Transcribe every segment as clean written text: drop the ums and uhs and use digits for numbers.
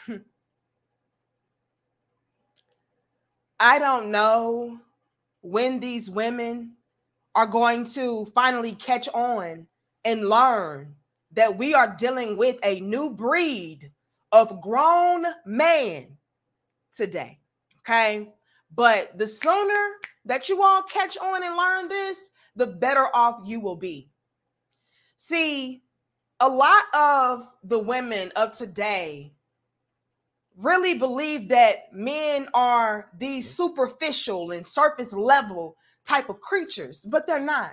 I don't know when these women are going to finally catch on and learn that we are dealing with a new breed of grown man today. Okay. But the sooner that you all catch on and learn this, the better off you will be. See, a lot of the women of today really believe that men are these superficial and surface level type of creatures, but they're not.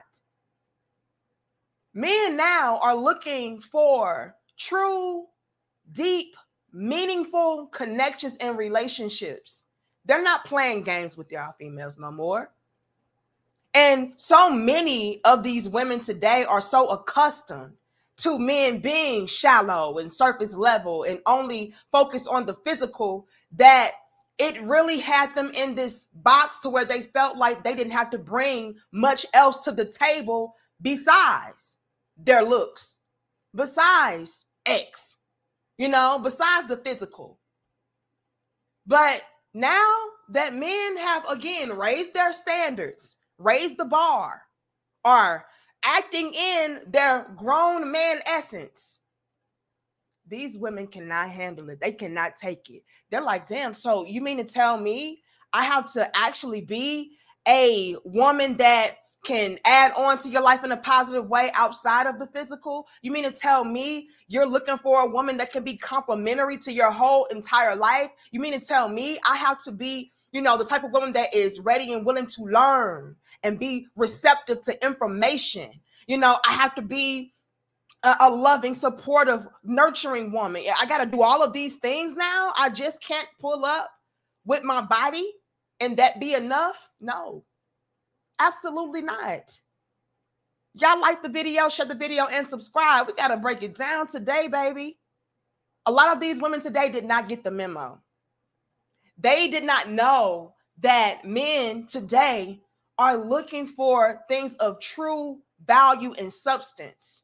Men now are looking for true, deep, meaningful connections and relationships. They're not playing games with y'all females no more. And so many of these women today are so accustomed to men being shallow and surface level and only focused on the physical that it really had them in this box to where they felt like they didn't have to bring much else to the table besides their looks, besides X, besides the physical. But now that men have again raised their standards, raised the bar, are acting in their grown man essence, these women cannot handle it. They cannot take it. They're like, damn, so you mean to tell me I have to actually be a woman that can add on to your life in a positive way outside of the physical? You mean to tell me you're looking for a woman that can be complementary to your whole entire life? You mean to tell me I have to be, the type of woman that is ready and willing to learn and be receptive to information? I have to be a loving, supportive, nurturing woman. I got to do all of these things now. I just can't pull up with my body and that be enough? No, absolutely not. Y'all like the video, share the video, and subscribe. We got to break it down today, baby. A lot of these women today did not get the memo. They did not know that men today are looking for things of true value and substance.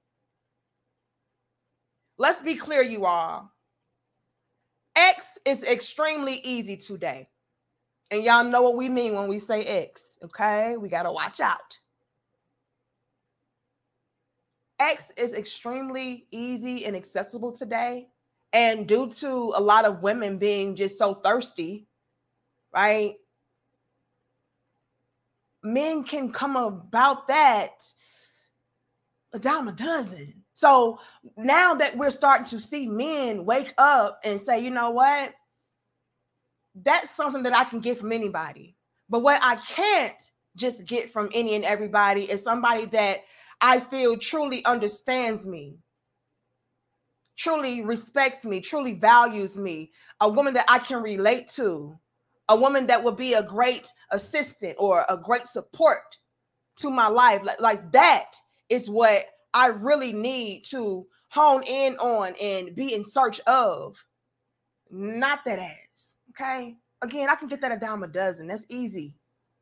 Let's be clear, you all. X is extremely easy today. And y'all know what we mean when we say X, okay? We got to watch out. X is extremely easy and accessible today. And due to a lot of women being just so thirsty, right? Men can come about that a dime a dozen. So now that we're starting to see men wake up and say, you know what? That's something that I can get from anybody. But what I can't just get from any and everybody is somebody that I feel truly understands me, truly respects me, truly values me, a woman that I can relate to, a woman that would be a great assistant or a great support to my life. Like that is what I really need to hone in on and be in search of. Not that ass, okay? Again, I can get that a dime a dozen. That's easy,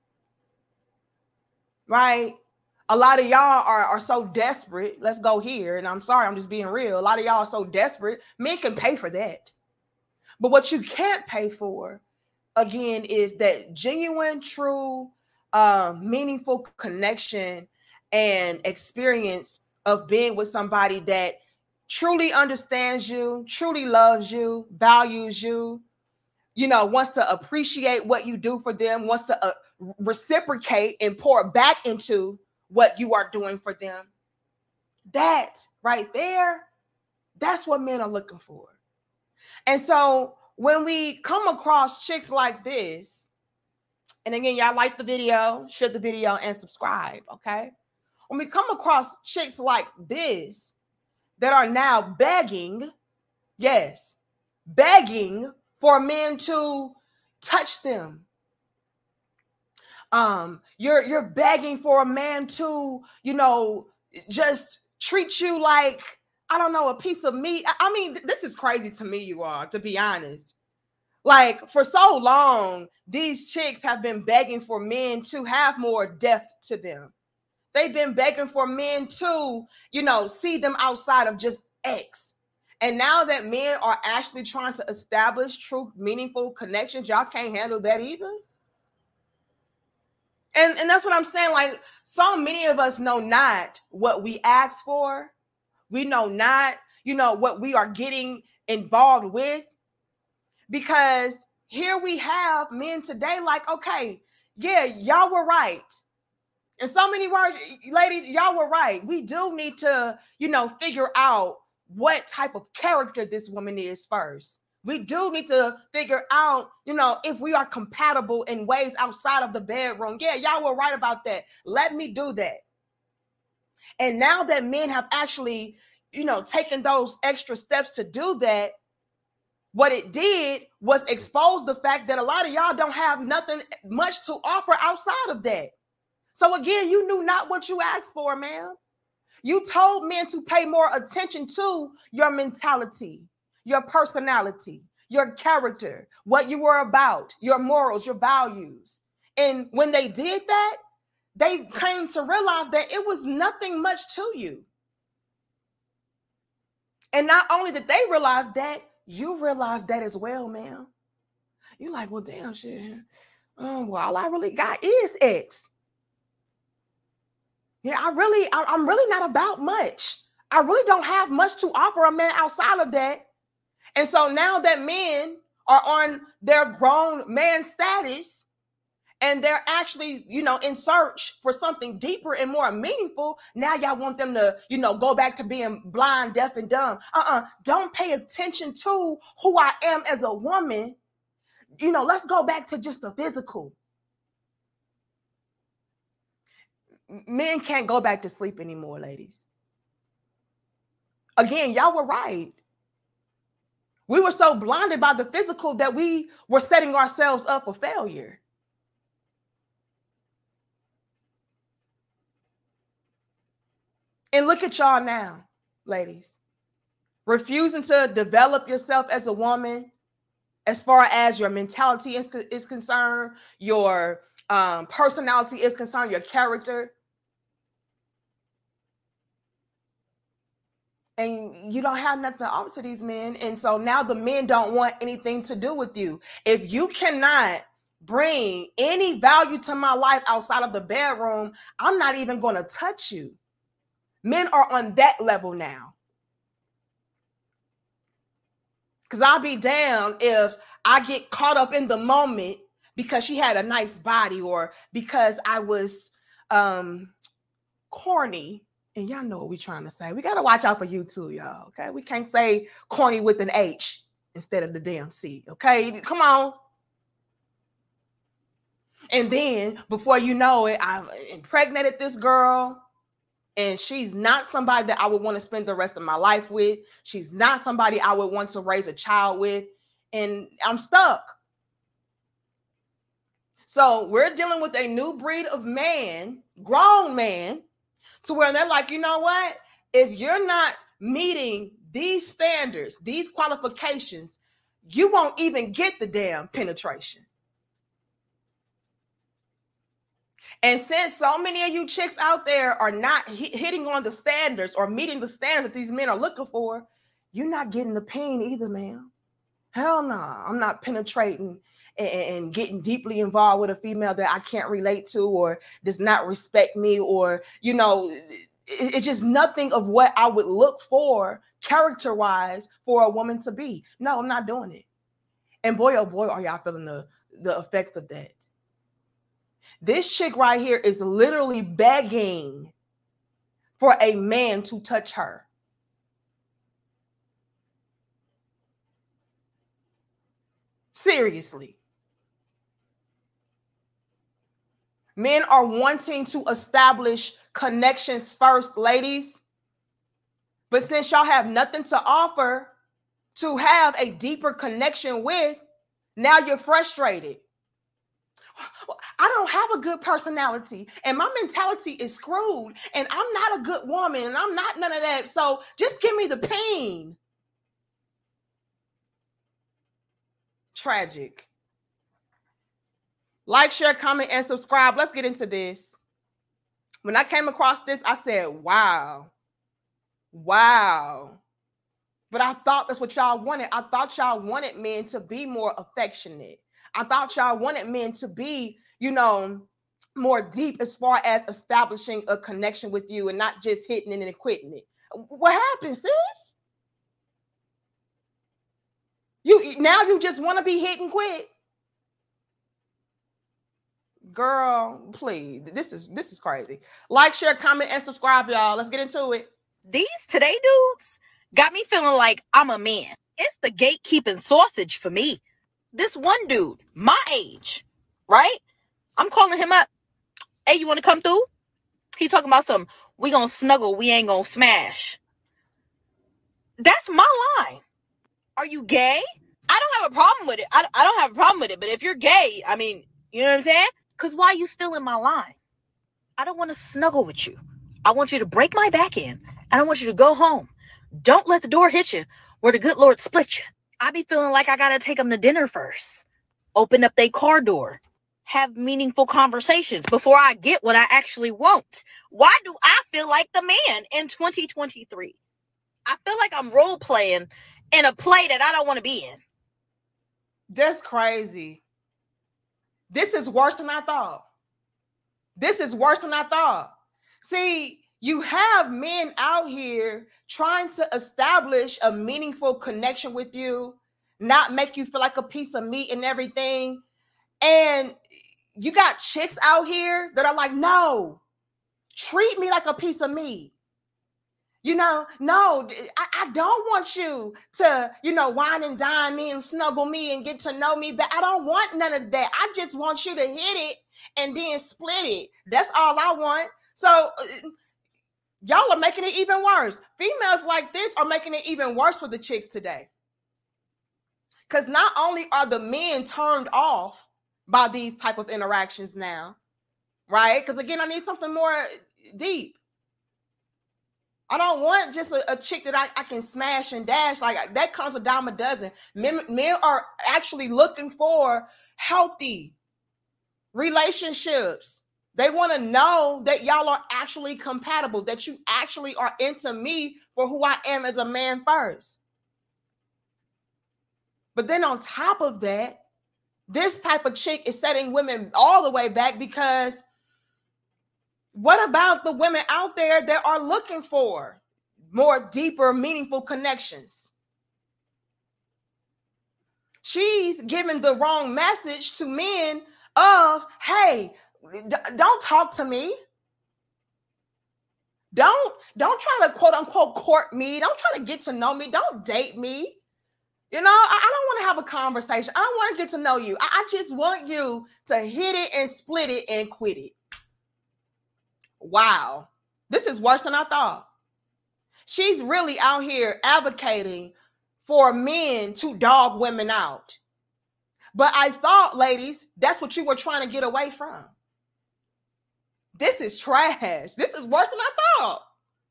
right? A lot of y'all are so desperate. Let's go here. And I'm sorry, I'm just being real. A lot of y'all are so desperate. Men can pay for that. But what you can't pay for, again, is that genuine, true, meaningful connection and experience of being with somebody that truly understands you, truly loves you, values you, wants to appreciate what you do for them, wants to reciprocate and pour back into what you are doing for them. That right there, that's what men are looking for. And so when we come across chicks like this, and again, y'all like the video, share the video, and subscribe, okay? When we come across chicks like this that are now begging, yes, begging for men to touch them. You're begging for a man to, just treat you like, I don't know, a piece of meat. I mean, this is crazy to me, you all, to be honest. Like, for so long, these chicks have been begging for men to have more depth to them. They've been begging for men to, see them outside of just X. And now that men are actually trying to establish true, meaningful connections, y'all can't handle that either. And that's what I'm saying. Like, so many of us know not what we ask for. We know not, what we are getting involved with. Because here we have men today like, okay, yeah, y'all were right. In so many words, ladies, y'all were right. We do need to, figure out what type of character this woman is first. We do need to figure out, if we are compatible in ways outside of the bedroom. Yeah, y'all were right about that. Let me do that. And now that men have actually, taken those extra steps to do that, what it did was expose the fact that a lot of y'all don't have nothing much to offer outside of that. So again, you knew not what you asked for, man. You told men to pay more attention to your mentality, your personality, your character, what you were about, your morals, your values. And when they did that, they came to realize that it was nothing much to you. And not only did they realize that, you realized that as well, man. You're like, well, damn shit. Well, all I really got is X. Yeah, I'm really not about much. I really don't have much to offer a man outside of that. And so now that men are on their grown man status and they're actually, in search for something deeper and more meaningful, now y'all want them to, go back to being blind, deaf, and dumb. Don't pay attention to who I am as a woman. Let's go back to just the physical. Men can't go back to sleep anymore, ladies. Again, y'all were right. We were so blinded by the physical that we were setting ourselves up for failure. And look at y'all now, ladies. Refusing to develop yourself as a woman, as far as your mentality is concerned, your personality is concerned, your character. And you don't have nothing to offer to these men. And so now the men don't want anything to do with you. If you cannot bring any value to my life outside of the bedroom, I'm not even going to touch you. Men are on that level now. Because I'll be damned if I get caught up in the moment because she had a nice body or because I was corny. And y'all know what we're trying to say. We got to watch out for you too, y'all, okay? We can't say corny with an H instead of the damn C, okay? Come on. And then before you know it, I've impregnated this girl. And she's not somebody that I would want to spend the rest of my life with. She's not somebody I would want to raise a child with. And I'm stuck. So we're dealing with a new breed of man, grown man, to where they're like, you know what? If you're not meeting these standards, these qualifications, you won't even get the damn penetration. And since so many of you chicks out there are not hitting on the standards or meeting the standards that these men are looking for, you're not getting the pain either, man. Hell no, I'm not penetrating and getting deeply involved with a female that I can't relate to or does not respect me or, it's just nothing of what I would look for character-wise for a woman to be. No, I'm not doing it. And boy, oh boy, are y'all feeling the effects of that. This chick right here is literally begging for a man to touch her. Seriously. Men are wanting to establish connections first, ladies. But since y'all have nothing to offer to have a deeper connection with, now you're frustrated. I don't have a good personality and my mentality is screwed and I'm not a good woman and I'm not none of that. So just give me the pain. Tragic. Like, share, comment, and subscribe. Let's get into this. When I came across this, I said, wow. But I thought that's what y'all wanted. I thought y'all wanted men to be more affectionate. I thought y'all wanted men to be, more deep as far as establishing a connection with you and not just hitting it and quitting it. What happened, sis? You just want to be hit and quit. Girl, please. This is crazy. Like, share, comment, and subscribe, y'all. Let's get into it. These today dudes got me feeling like I'm a man. It's the gatekeeping sausage for me. This one dude, my age, right? I'm calling him up. Hey, you want to come through? He talking about we gonna snuggle, we ain't gonna smash. That's my line. Are you gay? I don't have a problem with it. I don't have a problem with it. But if you're gay, I mean, you know what I'm saying? Because why are you still in my line? I don't want to snuggle with you. I want you to break my back in. And I want you to go home. Don't let the door hit you where the good Lord split you. I be feeling like I got to take them to dinner first. Open up their car door. Have meaningful conversations before I get what I actually want. Why do I feel like the man in 2023? I feel like I'm role playing in a play that I don't want to be in. That's crazy. This is worse than I thought. See, you have men out here trying to establish a meaningful connection with you, not make you feel like a piece of meat and everything. And you got chicks out here that are like, no, treat me like a piece of meat. No, I don't want you to, wine and dine me and snuggle me and get to know me, but I don't want none of that. I just want you to hit it and then split it. That's all I want. So y'all are making it even worse. Females like this are making it even worse for the chicks today. Because not only are the men turned off by these type of interactions now, right? Because again, I need something more deep. I don't want just a chick that I can smash and dash. Like, that comes a dime a dozen. Men are actually looking for healthy relationships. They want to know that y'all are actually compatible, that you actually are into me for who I am as a man first. But then on top of that, this type of chick is setting women all the way back, because what about the women out there that are looking for more deeper, meaningful connections? She's giving the wrong message to men of, hey, don't talk to me. Don't try to quote unquote court me. Don't try to get to know me. Don't date me. I don't want to have a conversation. I don't want to get to know you. I just want you to hit it and split it and quit it. Wow. This is worse than I thought. She's really out here advocating for men to dog women out. But I thought, ladies, that's what you were trying to get away from. This is trash. This is worse than I thought.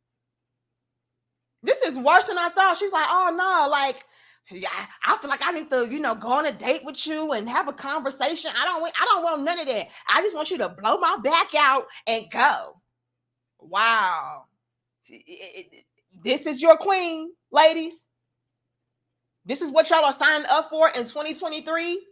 She's like, oh no, like, I feel like I need to, go on a date with you and have a conversation. I don't want none of that. I just want you to blow my back out and go. Wow. This is your queen, ladies. This is what y'all are signing up for in 2023.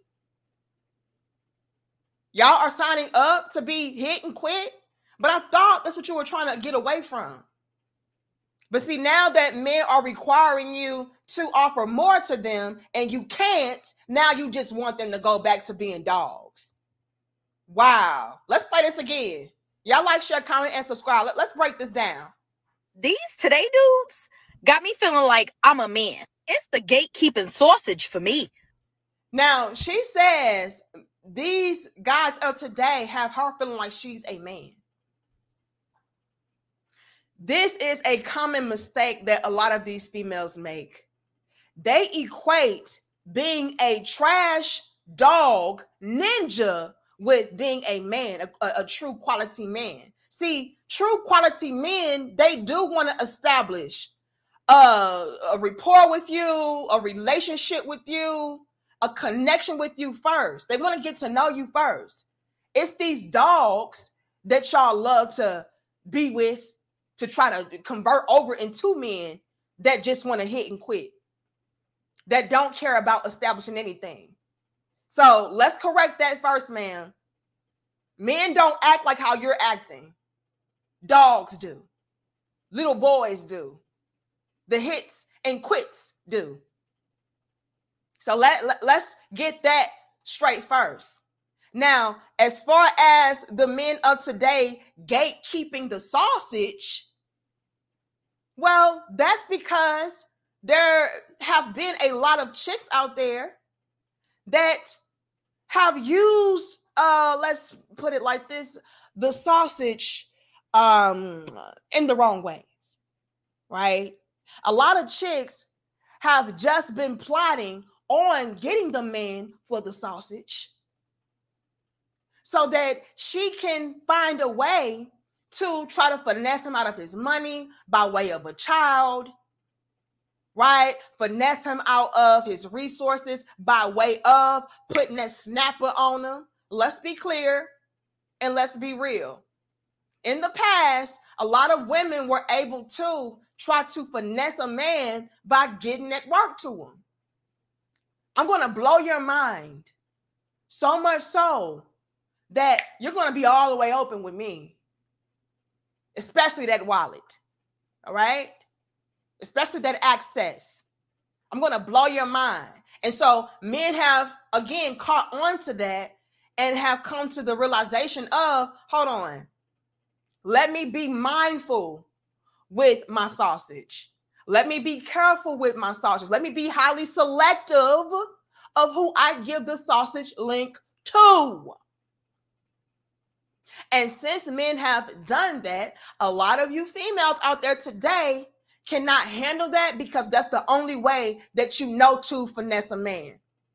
Y'all are signing up to be hit and quit. But I thought that's what you were trying to get away from. But see, now that men are requiring you to offer more to them and you can't, now you just want them to go back to being dogs. Wow. Let's play this again. Y'all like, share, comment, and subscribe. Let's break this down. These today dudes got me feeling like I'm a man. It's the gatekeeping sausage for me. Now, she says these guys of today have her feeling like she's a man. This is a common mistake that a lot of these females make. They equate being a trash dog ninja with being a man, a true quality man. See, true quality men, they do want to establish a rapport with you, a relationship with you, a connection with you first. They want to get to know you first. It's these dogs that y'all love to be with, to try to convert over into men that just want to hit and quit. that don't care about establishing anything. So let's correct that first, man. Men don't act like how you're acting. Dogs do. Little boys do. The hits and quits do. So let's get that straight first. Now, as far as the men of today gatekeeping the sausage, well, that's because there have been a lot of chicks out there that have used, let's put it like this, the sausage in the wrong ways, right? A lot of chicks have just been plotting on getting the man for the sausage so that she can find a way to try to finesse him out of his money by way of a child, right? Finesse him out of his resources by way of putting that snapper on him. Let's be clear and let's be real. In the past, a lot of women were able to try to finesse a man by getting that work to him. I'm going to blow your mind, so much so that you're going to be all the way open with me, especially that wallet, all right? Especially that access. I'm going to blow your mind. And so men have, again, caught on to that and have come to the realization of, hold on, let me be mindful with my sausage. Let me be careful with my sausage. Let me be highly selective of who I give the sausage link to. And since men have done that, a lot of you females out there today cannot handle that because that's the only way that you know to finesse a man.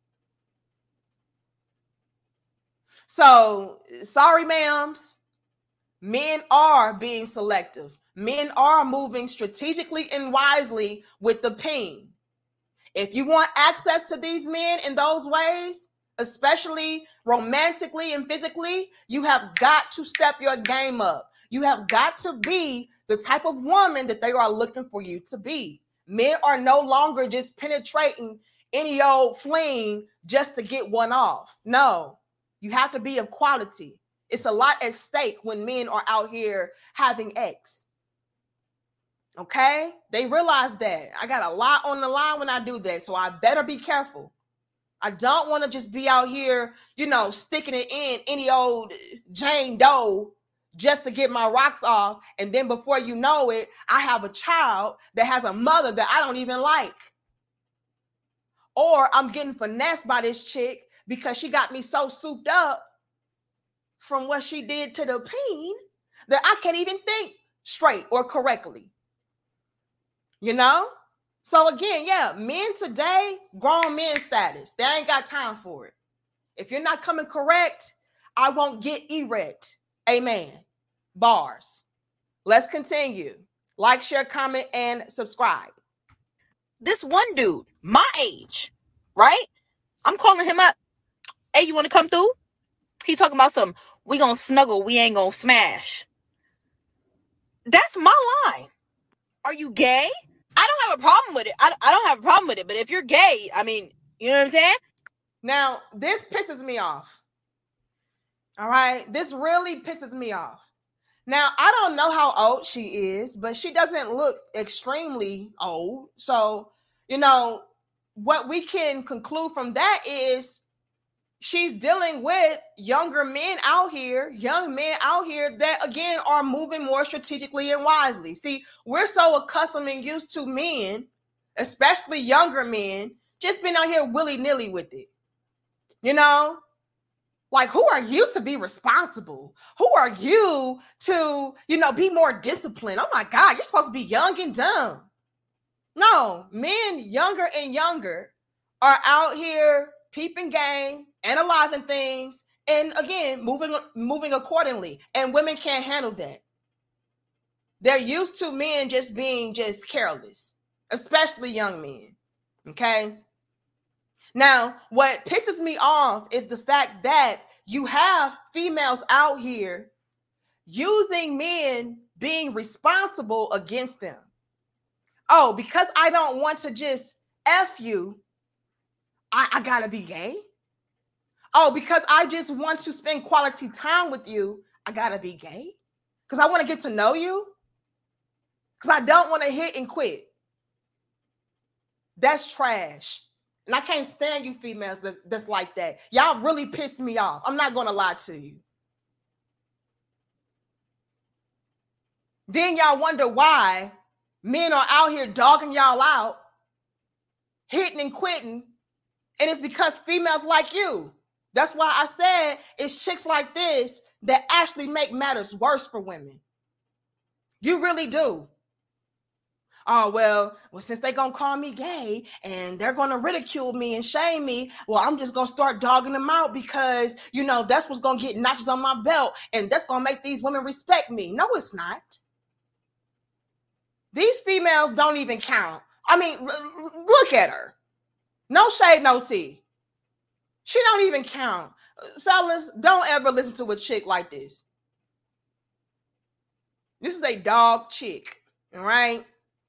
So, sorry, ma'ams. Men are being selective. Men are moving strategically and wisely with the peen. If you want access to these men in those ways, especially romantically and physically, you have got to step your game up. You have got to be the type of woman that they are looking for you to be. Men are no longer just penetrating any old fling just to get one off. No, you have to be of quality. It's a lot at stake when men are out here having X. Okay? They realize that. I got a lot on the line when I do that, so I better be careful. I don't want to just be out here, sticking it in any old Jane Doe just to get my rocks off. And then before you know it, I have a child that has a mother that I don't even like. Or I'm getting finessed by this chick because she got me so souped up from what she did to the peen that I can't even think straight or correctly. So again, yeah, men today, grown men status. They ain't got time for it. If you're not coming correct, I won't get erect. Amen. Bars. Let's continue. Like, share, comment, and subscribe. This one dude, my age, right? I'm calling him up. Hey, you want to come through? He talking about some, we gonna snuggle, we ain't gonna smash. That's my line. Are you gay? I don't have a problem with it. I don't have a problem with it. But if you're gay, I mean, you know what I'm saying? Now, this pisses me off. All right? This really pisses me off. Now, I don't know how old she is, but she doesn't look extremely old. So, what we can conclude from that is she's dealing with young men out here that, again, are moving more strategically and wisely. See, we're so accustomed and used to men, especially younger men, just being out here willy-nilly with it. Like, who are you to be responsible? Who are you to, be more disciplined? Oh, my God, you're supposed to be young and dumb. No, men younger and younger are out here peeping game, analyzing things, and again, moving accordingly. And women can't handle that. They're used to men just being just careless, especially young men. Okay? Now, what pisses me off is the fact that you have females out here using men being responsible against them. Oh, because I don't want to just F you, I gotta be gay? Oh, because I just want to spend quality time with you, I gotta be gay? Because I want to get to know you? Because I don't want to hit and quit. That's trash. And I can't stand you females that's like that. Y'all really piss me off. I'm not going to lie to you. Then y'all wonder why men are out here dogging y'all out, hitting and quitting. And it's because females like you. That's why I said it's chicks like this that actually make matters worse for women. You really do. Oh, well, since they're going to call me gay and they're going to ridicule me and shame me, well, I'm just going to start dogging them out because, that's what's going to get notches on my belt and that's going to make these women respect me. No, it's not. These females don't even count. I mean, look at her. No shade, no tea. She don't even count. Fellas, don't ever listen to a chick like this. This is a dog chick, all right?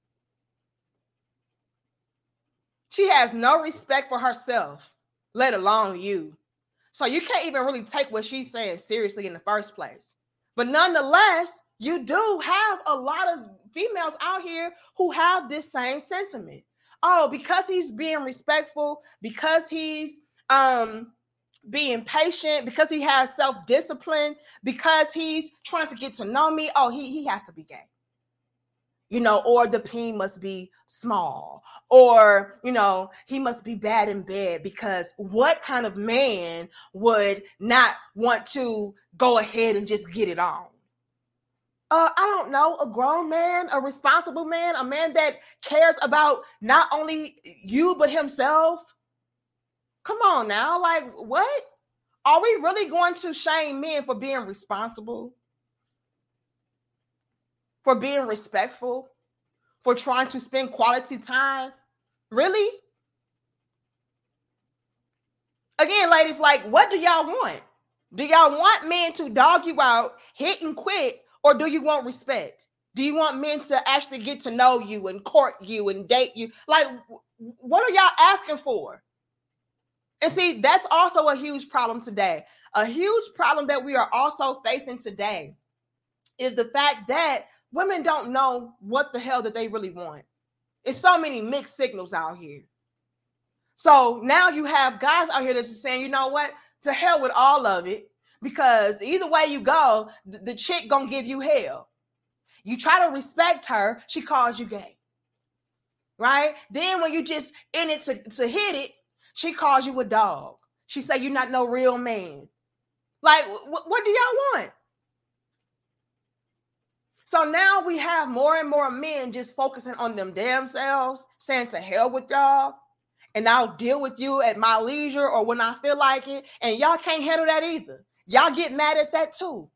She has no respect for herself, let alone you. So you can't even really take what she's saying seriously in the first place. But nonetheless, you do have a lot of females out here who have this same sentiment. Oh, because he's being respectful, because he's being patient, because he has self-discipline, because he's trying to get to know me, oh, he has to be gay. Or the peen must be small, or, he must be bad in bed, because what kind of man would not want to go ahead and just get it on? I don't know, a grown man, a responsible man, a man that cares about not only you, but himself. Come on now, like what? Are we really going to shame men for being responsible? For being respectful? For trying to spend quality time? Really? Again, ladies, like, what do y'all want? Do y'all want men to dog you out, hit and quit, or do you want respect? Do you want men to actually get to know you and court you and date you? Like, what are y'all asking for? And see, that's also a huge problem today. A huge problem that we are also facing today is the fact that women don't know what the hell that they really want. It's so many mixed signals out here. So now you have guys out here that's just saying, you know what? To hell with all of it, because either way you go, the chick gonna give you hell. You try to respect her, she calls you gay. Right? Then when you just in it to hit it, she calls you a dog. She say you're not no real man. Like, what do y'all want? So now we have more and more men just focusing on them damn selves, saying to hell with y'all, and I'll deal with you at my leisure or when I feel like it. And y'all can't handle that either. Y'all get mad at that too.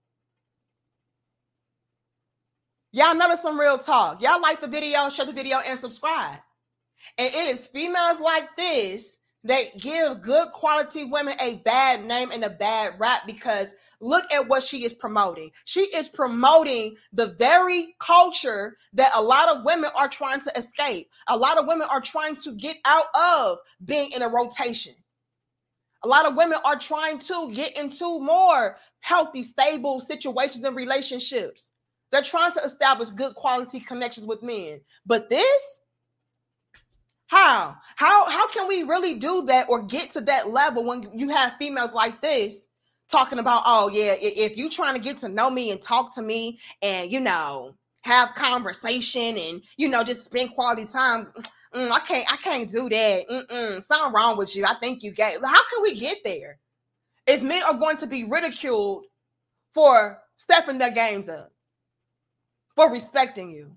Y'all notice some real talk. Y'all like the video, share the video, and subscribe. And it is females like this that give good quality women a bad name and a bad rap, because look at what she is promoting. She is promoting the very culture that a lot of women are trying to escape. A lot of women are trying to get out of being in a rotation. A lot of women are trying to get into more healthy, stable situations and relationships. They're trying to establish good quality connections with men. But this, how can we really do that or get to that level when you have females like this talking about, oh yeah, if you trying to get to know me and talk to me and, have conversation and, just spend quality time, I can't do that. Something wrong with you. I think you gay. How can we get there if men are going to be ridiculed for stepping their games up, for respecting you?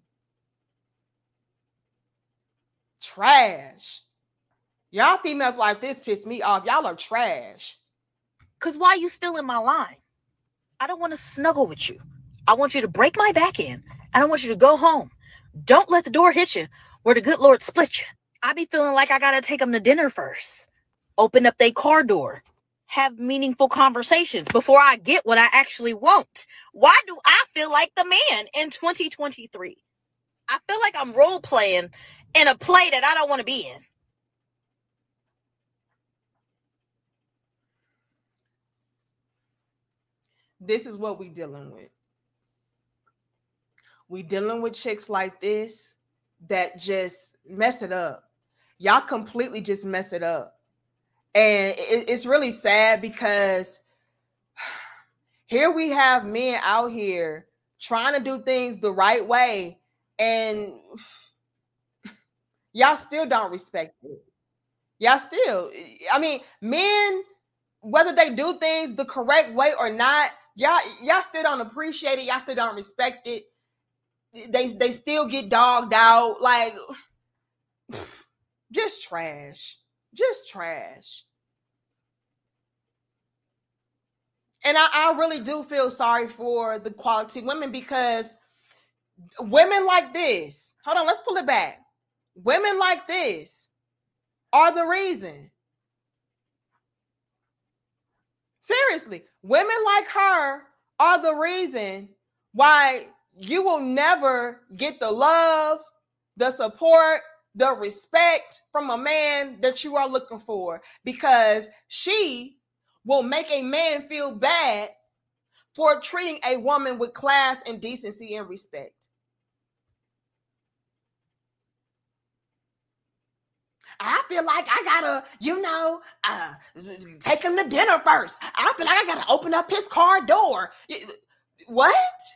Trash. Y'all females like this piss me off. Y'all are trash. Because why are you still in my line? I don't want to snuggle with you. I want you to break my back in. I don't want you to go home. Don't let the door hit you where the good Lord split you. I be feeling like I got to take them to dinner first. Open up their car door. Have meaningful conversations before I get what I actually want. Why do I feel like the man in 2023? I feel like I'm role playing in a play that I don't want to be in. this is what we dealing with. We dealing with chicks like this that just mess it up. Y'all completely just mess it up. And it's really sad because here we have men out here trying to do things the right way, and y'all still don't respect it. Y'all still, I mean, men, whether they do things the correct way or not, y'all still don't appreciate it. Y'all still don't respect it. They still get dogged out. Like, just trash. Just trash. And I really do feel sorry for the quality women, because women like this, hold on, let's pull it back. Women like this are the reason. Seriously, women like her are the reason why you will never get the love, the support, the respect from a man that you are looking for, because she will make a man feel bad for treating a woman with class and decency and respect. I feel like I gotta, take him to dinner first. I feel like I gotta open up his car door. What?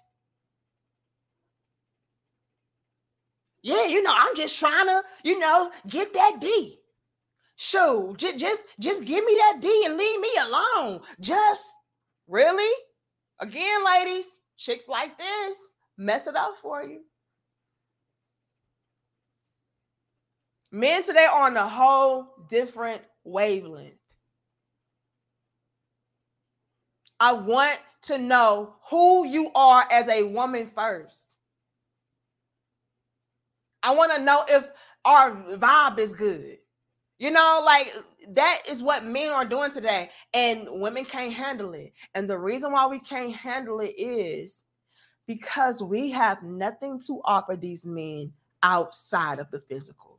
Yeah, I'm just trying to, get that D. Sure, just give me that D and leave me alone. Just, really? Again, ladies, chicks like this mess it up for you. Men today are on a whole different wavelength. I want to know who you are as a woman first. I want to know if our vibe is good. Like, that is what men are doing today, and women can't handle it. And the reason why we can't handle it is because we have nothing to offer these men outside of the physical.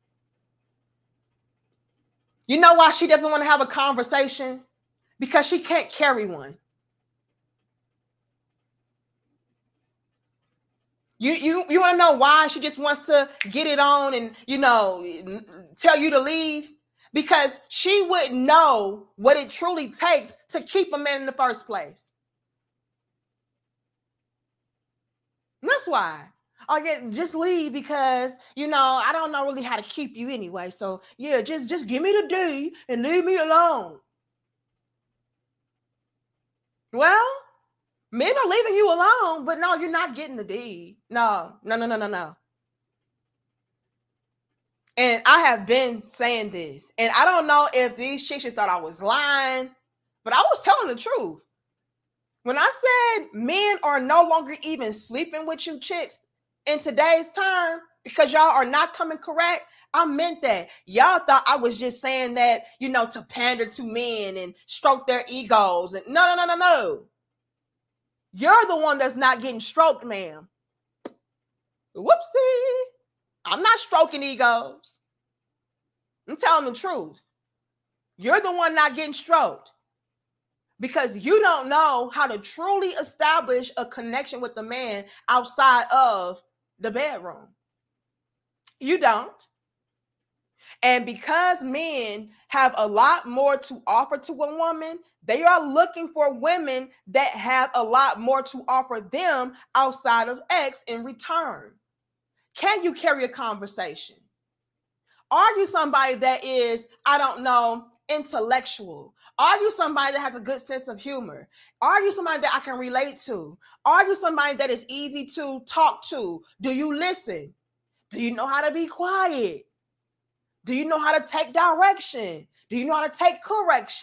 You know why she doesn't want to have a conversation? Because she can't carry one. You want to know why she just wants to get it on and, tell you to leave? Because she wouldn't know what it truly takes to keep a man in the first place. That's why. Just leave because, I don't know really how to keep you anyway. So, yeah, just give me the D and leave me alone. Well, men are leaving you alone, but no, you're not getting the D. No. And I have been saying this, and I don't know if these chicks just thought I was lying, but I was telling the truth. When I said men are no longer even sleeping with you chicks in today's time because y'all are not coming correct, I meant that. Y'all thought I was just saying that, to pander to men and stroke their egos. And no. You're the one that's not getting stroked, ma'am. Whoopsie. I'm not stroking egos. I'm telling the truth. You're the one not getting stroked because you don't know how to truly establish a connection with the man outside of the bedroom. You don't. And because men have a lot more to offer to a woman, they are looking for women that have a lot more to offer them outside of X in return. Can you carry a conversation? Are you somebody that is, intellectual? Are you somebody that has a good sense of humor? Are you somebody that I can relate to? Are you somebody that is easy to talk to? Do you listen? Do you know how to be quiet? Do you know how to take direction? Do you know how to take correction?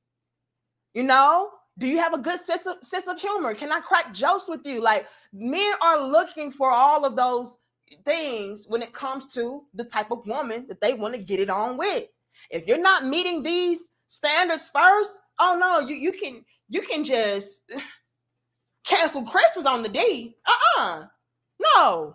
Do you have a good sense of humor? Can I crack jokes with you? Like, men are looking for all of those things when it comes to the type of woman that they want to get it on with. If you're not meeting these standards first, oh no, you can just cancel Christmas on the D. No.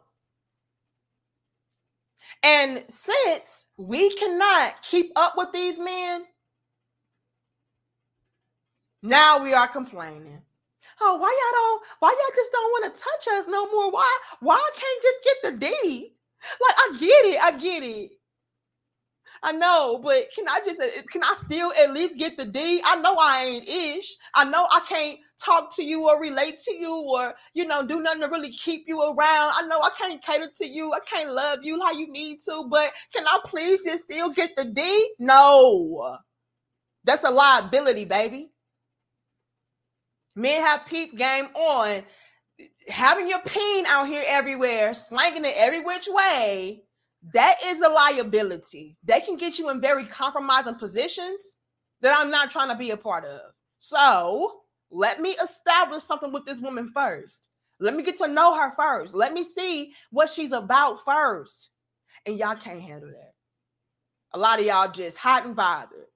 And since we cannot keep up with these men, now we are complaining. Oh, why y'all just don't want to touch us no more? Why I can't just get the D? Like, I get it. I know, but can I still at least get the D? I know I ain't ish. I know I can't talk to you or relate to you or, do nothing to really keep you around. I know I can't cater to you. I can't love you how you need to, but can I please just still get the D? No. That's a liability, baby. Men have peep game on. Having your peen out here everywhere, slanging it every which way, that is a liability. They can get you in very compromising positions that I'm not trying to be a part of. So let me establish something with this woman first. Let me get to know her first. Let me see what she's about first. And y'all can't handle that. A lot of y'all just hot and bothered.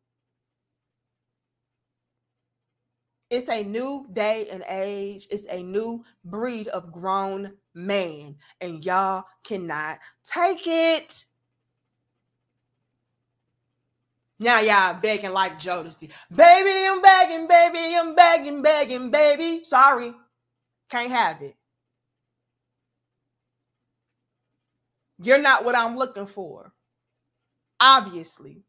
It's a new day and age. It's a new breed of grown man. And y'all cannot take it. Now y'all begging like Jodeci. Baby, I'm begging, baby. I'm begging, begging, baby. Sorry. Can't have it. You're not what I'm looking for. Obviously.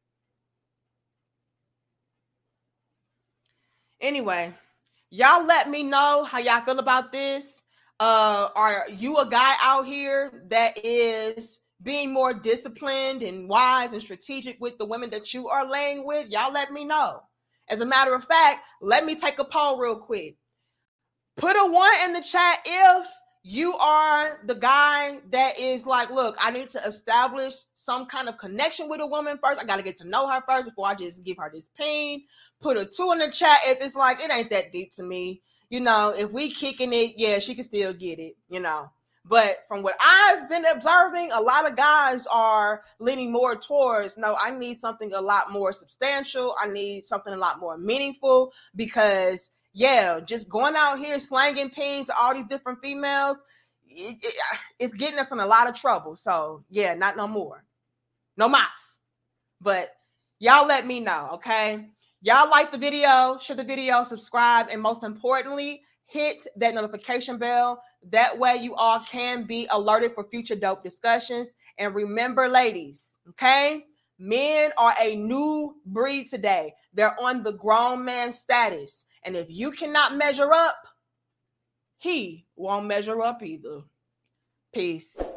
Anyway, y'all let me know how y'all feel about this. Are you a guy out here that is being more disciplined and wise and strategic with the women that you are laying with? Y'all let me know. As a matter of fact, let me take a poll real quick. Put a 1 in the chat if you are the guy that is like, look, I need to establish some kind of connection with a woman first. I got to get to know her first before I just give her this peen. Put a 2 in the chat if it's like, it ain't that deep to me. If we kicking it, yeah, she can still get it, But from what I've been observing, a lot of guys are leaning more towards, no, I need something a lot more substantial. I need something a lot more meaningful because just going out here slanging peens to all these different females, it's getting us in a lot of trouble. So, not no more. No mas. But y'all let me know, okay? Y'all like the video, share the video, subscribe, and most importantly, hit that notification bell. That way you all can be alerted for future dope discussions. And remember, ladies, okay? Men are a new breed today. They're on the grown man status. And if you cannot measure up, he won't measure up either. Peace.